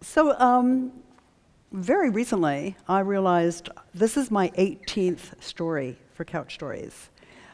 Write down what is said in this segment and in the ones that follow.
So, very recently, I realized this is my 18th story for Couch Stories.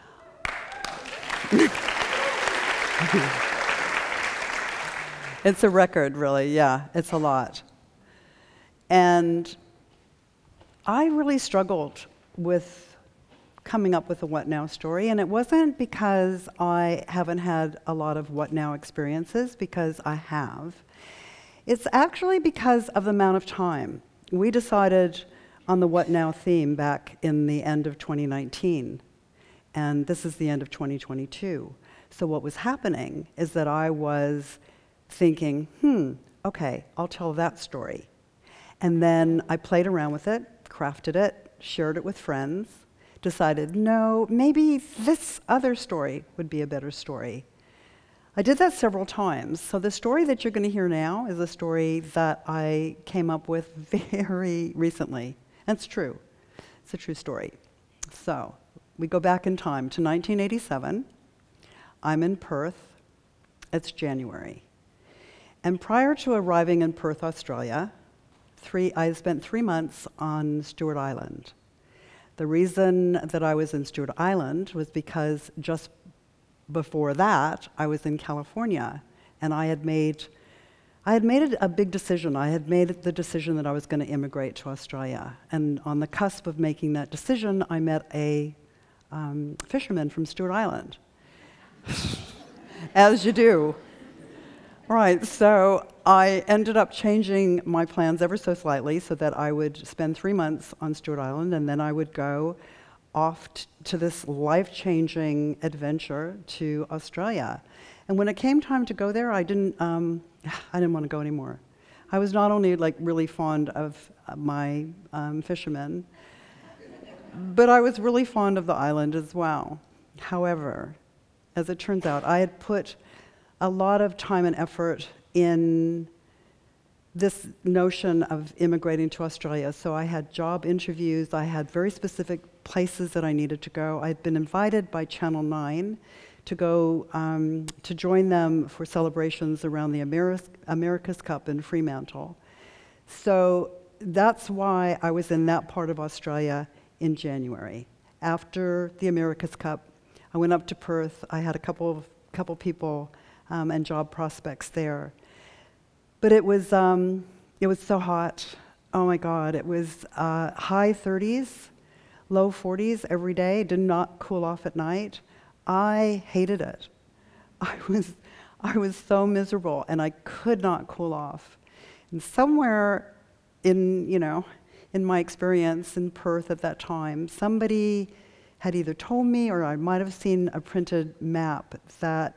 It's a record, really, yeah, it's a lot. And I really struggled with coming up with a What Now story, and it wasn't because I haven't had a lot of What Now experiences, because I have. It's actually because of the amount of time. We decided on the What Now theme back in the end of 2019, and this is the end of 2022. So what was happening is that I was thinking, okay, I'll tell that story. And then I played around with it, crafted it, shared it with friends, decided, no, maybe this other story would be a better story. I did that several times. So the story that you're going to hear now is a story that I came up with very recently. And it's true. It's a true story. So we go back in time to 1987. I'm in Perth. It's January. And prior to arriving in Perth, Australia, I spent 3 months on Stewart Island. The reason that I was in Stewart Island was because just before that, I was in California, and I had made a big decision. I had made the decision that I was going to immigrate to Australia. And on the cusp of making that decision, I met a fisherman from Stewart Island. As you do. Right, so I ended up changing my plans ever so slightly so that I would spend 3 months on Stewart Island, and then I would go off to this life-changing adventure to Australia. And when it came time to go there, I didn't want to go anymore. I was not only really fond of my fishermen, but I was really fond of the island as well. However, as it turns out, I had put a lot of time and effort in this notion of immigrating to Australia. So I had job interviews, I had very specific places that I needed to go. I'd been invited by Channel 9 to go to join them for celebrations around the America's Cup in Fremantle. So that's why I was in that part of Australia in January. After the America's Cup, I went up to Perth. I had a couple people and job prospects there. But it was so hot. Oh my God, it was high 30s, low 40s every day. Did not cool off at night. I hated it. I was so miserable, and I could not cool off. And somewhere in my experience in Perth at that time, somebody had either told me, or I might have seen a printed map, that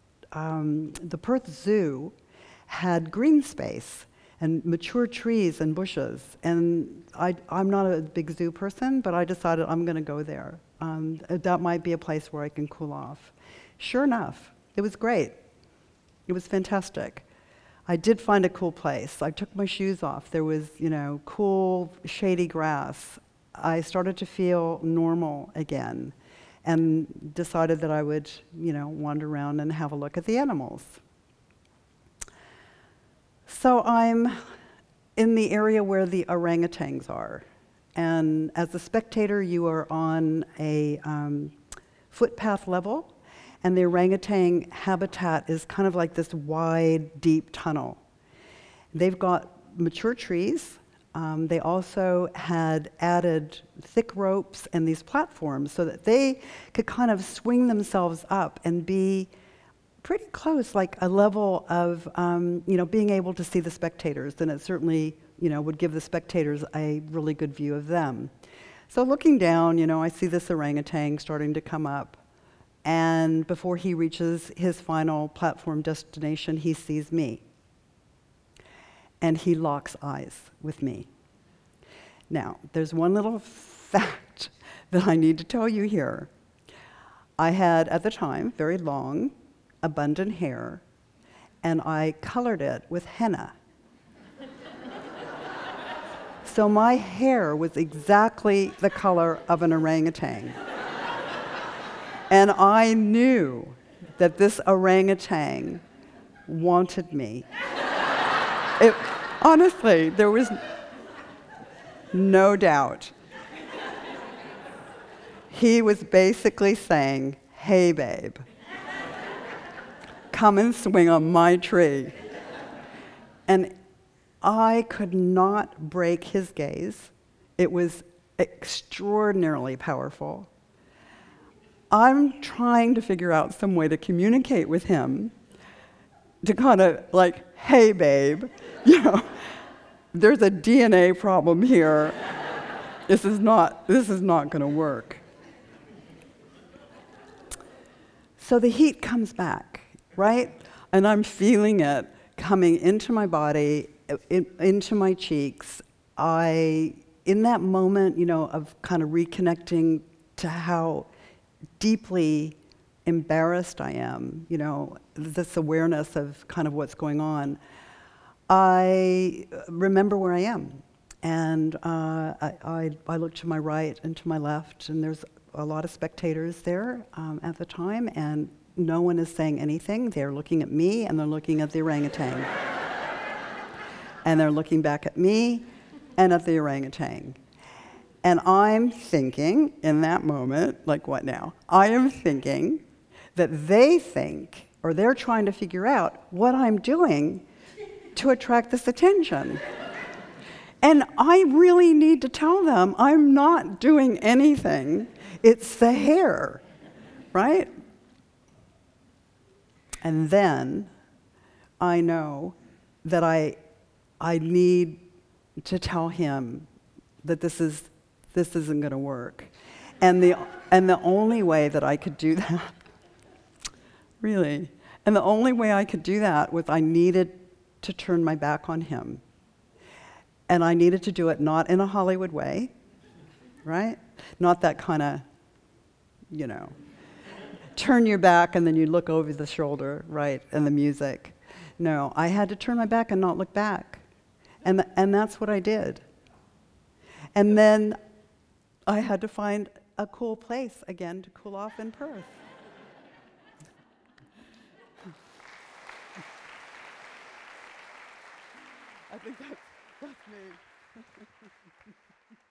the Perth Zoo had green space and mature trees and bushes. And I'm not a big zoo person, but I decided I'm going to go there. That might be a place where I can cool off. Sure enough, it was great. It was fantastic. I did find a cool place. I took my shoes off. There was, cool, shady grass. I started to feel normal again, and decided that I would, wander around and have a look at the animals. So I'm in the area where the orangutans are. And as a spectator, you are on a footpath level, and the orangutan habitat is kind of like this wide, deep tunnel. They've got mature trees. They also had added thick ropes and these platforms so that they could kind of swing themselves up and be pretty close, like a level of, being able to see the spectators. And it certainly, would give the spectators a really good view of them. So looking down, I see this orangutan starting to come up. And before he reaches his final platform destination, he sees me. And he locks eyes with me. Now, there's one little fact that I need to tell you here. I had, at the time, very long, abundant hair, and I colored it with henna. So my hair was exactly the color of an orangutan. And I knew that this orangutan wanted me. Honestly, there was no doubt. He was basically saying, "Hey, babe, come and swing on my tree." And I could not break his gaze. It was extraordinarily powerful. I'm trying to figure out some way to communicate with him to kind of like, "Hey, babe, you know, there's a DNA problem here. This is not going to work." So the heat comes back, right? And I'm feeling it coming into my body, into my cheeks. In that moment, of kind of reconnecting to how deeply embarrassed I am, this awareness of kind of what's going on, I remember where I am. And I look to my right and to my left, and there's a lot of spectators there at the time, and no one is saying anything. They're looking at me, and they're looking at the orangutan. And they're looking back at me and at the orangutan. And I'm thinking, in that moment, like, what now? I am thinking that they think, or they're trying to figure out what I'm doing to attract this attention. And I really need to tell them I'm not doing anything. It's the hair, right? And then I know that I need to tell him that this isn't going to work. And the only way that I could do that, really, and the only way I could do that was I needed to turn my back on him. And I needed to do it not in a Hollywood way, right? Not that kind of, turn your back and then you look over the shoulder, right, and the music. No, I had to turn my back and not look back. And that's what I did. And then I had to find a cool place again to cool off in Perth. I think that's me.